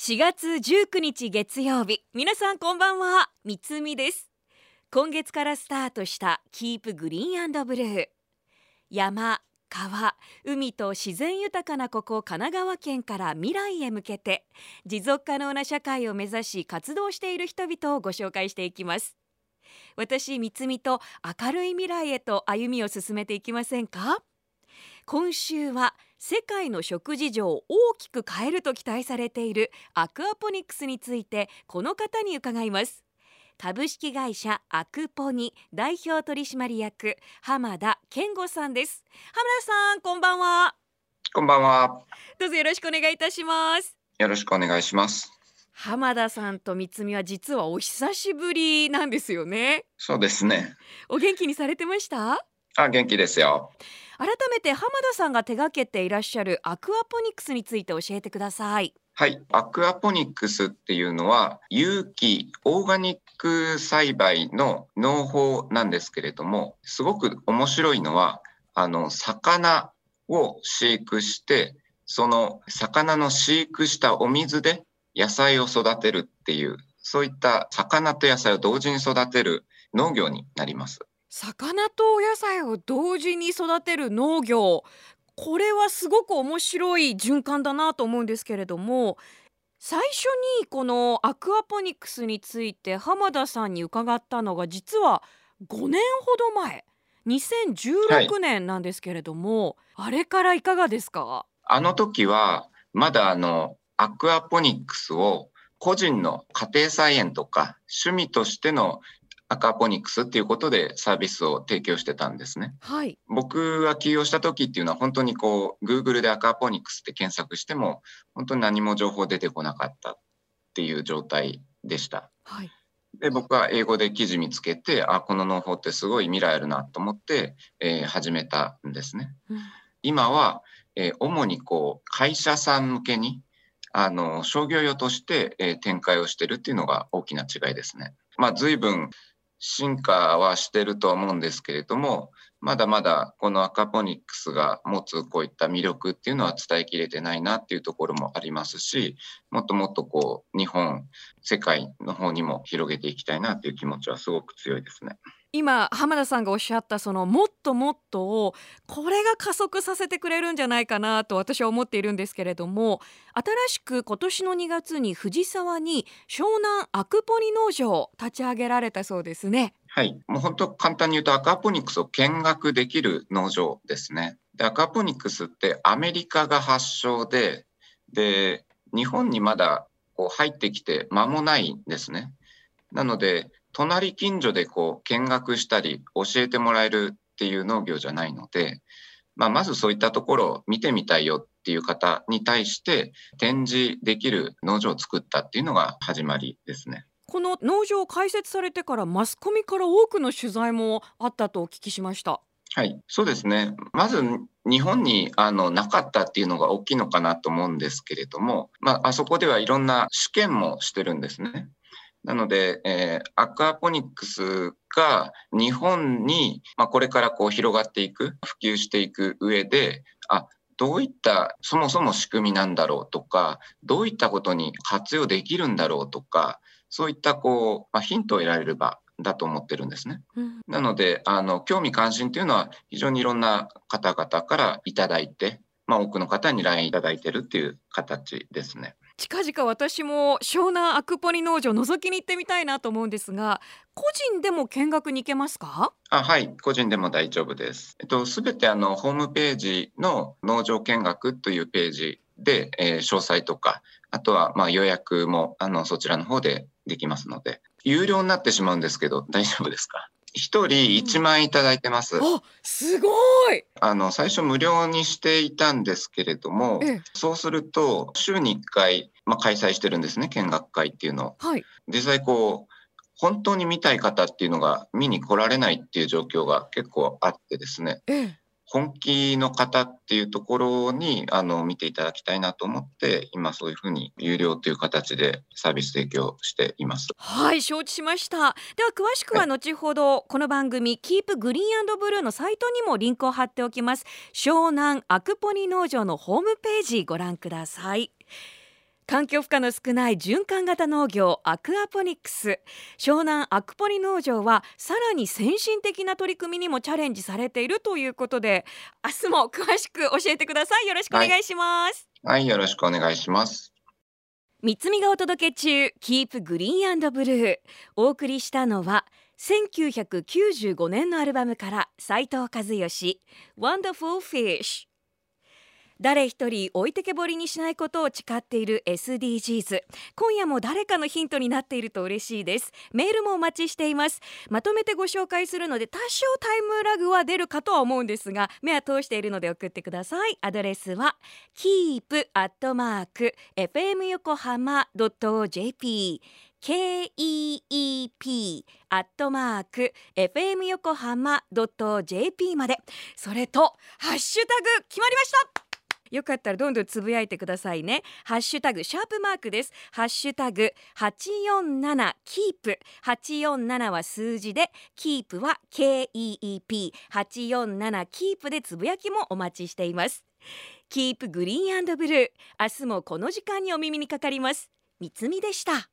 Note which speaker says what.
Speaker 1: 4月19日月曜日、皆さんこんばんは、みつみです。今月からスタートしたキープグリーン&ブルー。山、川、海と自然豊かなここ神奈川県から未来へ向けて持続可能な社会を目指し活動している人々をご紹介していきます。私みつみと明るい未来へと歩みを進めていきませんか？今週は世界の食事情を大きく変えると期待されているアクアポニックスについてこの方に伺います。株式会社アクポニ代表取締役浜田健吾さんです。浜田さん、こんばんは。
Speaker 2: こんばんは。
Speaker 1: どうぞよろしくお願いいたします。
Speaker 2: よろしくお願いします。
Speaker 1: 浜田さんとみつみは実はお久しぶりなんですよね。
Speaker 2: そうですね。
Speaker 1: お元気にされてました？
Speaker 2: 元気ですよ。
Speaker 1: 改めて浜田さんが手掛けていらっしゃるアクアポニックスについて教えてください。
Speaker 2: はい。アクアポニックスっていうのは有機オーガニック栽培の農法なんですけれども、すごく面白いのは魚を飼育して、その魚の飼育したお水で野菜を育てるっていう、そういった魚と野菜を同時に育てる農業になります。
Speaker 1: 魚とお野菜を同時に育てる農業、これはすごく面白い循環だなと思うんですけれども、最初にこのアクアポニックスについて浜田さんに伺ったのが実は5年ほど前、
Speaker 2: はい。
Speaker 1: 2016年なんですけれども、あれからいかがですか？
Speaker 2: あの時は、まだアクアポニックスを個人の家庭菜園とか趣味としてのアクアポニックスっていうことでサービスを提供してたんですね。
Speaker 1: はい。
Speaker 2: 僕が起業した時っていうのは本当にGoogle でアクアポニックスって検索しても本当に何も情報出てこなかったっていう状態でした。
Speaker 1: はい。
Speaker 2: で、僕は英語で記事見つけて、この農法ってすごい未来あるなと思って、始めたんですね。
Speaker 1: うん。
Speaker 2: 今は、主に会社さん向けに、商業用として、展開をしているっていうのが大きな違いですね。随分進化はしてるとは思うんですけれども、まだまだこのアクアポニックスが持つこういった魅力っていうのは伝えきれてないなっていうところもありますし、もっともっと日本、世界の方にも広げていきたいなっていう気持ちはすごく強いですね。
Speaker 1: 今浜田さんがおっしゃったそのもっともっとを、これが加速させてくれるんじゃないかなと私は思っているんですけれども、新しく今年の2月に藤沢に湘南アクポニ農場を立ち上げられたそうですね。
Speaker 2: はい。もう本当簡単に言うとアクアポニックスを見学できる農場ですね。で、アクアポニックスってアメリカが発祥で、日本にまだ入ってきて間もないんですね。なので、隣近所で見学したり教えてもらえるっていう農業じゃないので、まずそういったところを見てみたいよっていう方に対して展示できる農場を作ったっていうのが始まりですね。
Speaker 1: この農場を開設されてからマスコミから多くの取材もあったとお聞きしました。
Speaker 2: はい、そうですね。まず日本になかったっていうのが大きいのかなと思うんですけれども、あそこではいろんな試験もしてるんですね。なので、アクアポニックスが日本に、これから広がっていく、普及していく上で、どういったそもそも仕組みなんだろうとか、どういったことに活用できるんだろうとか、そういったヒントを得られる場だと思ってるんですね。
Speaker 1: うん。
Speaker 2: なので、興味関心というのは非常にいろんな方々からいただいて、多くの方に LINE いただいてるっていう形ですね。
Speaker 1: 近々私も湘南アクポニ農場覗きに行ってみたいなと思うんですが、個人でも見学に行けますか？
Speaker 2: はい、個人でも大丈夫です。すべてホームページの農場見学というページで、詳細とか、あとは予約もそちらの方でできますので、有料になってしまうんですけど、大丈夫ですか？一人1万円いただいてます。
Speaker 1: すごい。
Speaker 2: 最初無料にしていたんですけれども、
Speaker 1: ええ。
Speaker 2: そうすると週に1回、開催してるんですね、見学会っていうのを。
Speaker 1: はい。
Speaker 2: 実際本当に見たい方っていうのが見に来られないっていう状況が結構あってですね、
Speaker 1: ええ。
Speaker 2: 本気の方っていうところに見ていただきたいなと思って、今そういうふうに有料という形でサービス提供しています。
Speaker 1: はい、承知しました。では詳しく
Speaker 2: はい。
Speaker 1: は後ほどこの番組キープグリーン&ブルーのサイトにもリンクを貼っておきます。湘南アクポニ農場のホームページご覧ください。 環境負荷の少ない循環型農業アクアポニックス、湘南アクポニ農場はさらに先進的な取り組みにもチャレンジされているということで、明日も詳しく教えてください。よろしくお願いします。
Speaker 2: はい、よろしくお願いします。
Speaker 1: 三つみがお届け中、Keep Green and Blue。お送りしたのは1995年のアルバムから斉藤和義 Wonderful Fish。誰一人置いてけぼりにしないことを誓っている SDGs。 今夜も誰かのヒントになっていると嬉しいです。メールもお待ちしています。まとめてご紹介するので多少タイムラグは出るかとは思うんですが、目は通しているので送ってください。アドレスは keep@fmyokohama.jp keep@fmyokohama.jp まで。それとハッシュタグ決まりました。よかったらどんどんつぶやいてくださいね。ハッシュタグシャープマークです。ハッシュタグ847キープ、847は数字で、キープは KEEP847 キープでつぶやきもお待ちしています。キープグリーン&ブルー、明日もこの時間にお耳にかかります。みつみでした。